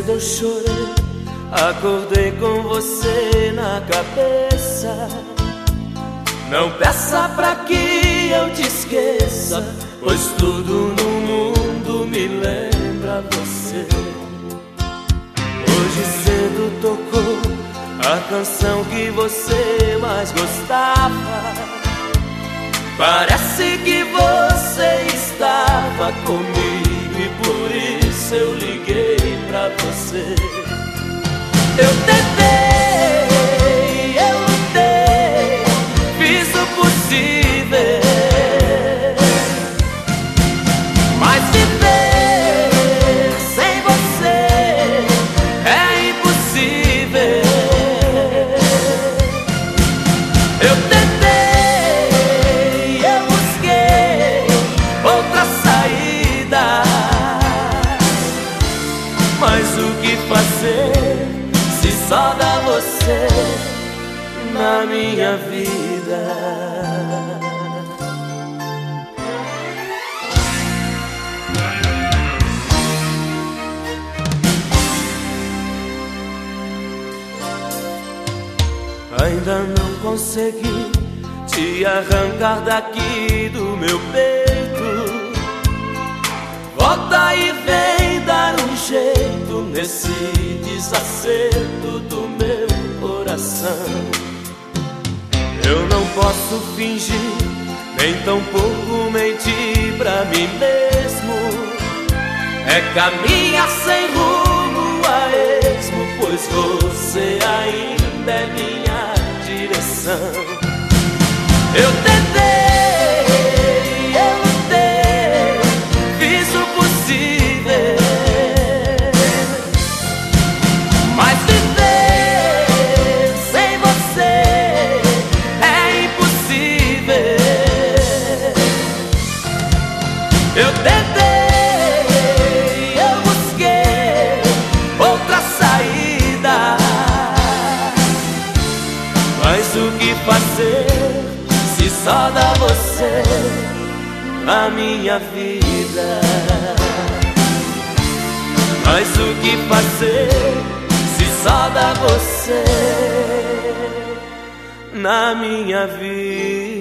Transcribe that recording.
cedo eu chorei, acordei com você na cabeça. Não peça pra que eu te esqueça, pois tudo no mundo me lembra você. Hoje cedo tocou a canção que você mais gostava. Parece que você estava comigo e por isso eu liguei pra você. Eu tentei, eu lutei, fiz o possível, mas viver sem você é impossível. Eu tentei, eu busquei outra saída, mas o que fazer se só dá você na minha vida? Ainda não consegui te arrancar daqui do meu peito. Volta e vem dar um jeito nesse desacerto do meu coração. Eu não posso fingir, nem tampouco mentir pra mim mesmo. É caminhar sem rumo a esmo, pois você ainda é minha direção. Eu tentei, eu lutei, fiz o possível, mas viver sem você é impossível. Eu tentei, eu busquei outra saída, mas o que fazer se só dá você na minha vida? Mas o que fazer se só dá você na minha vida?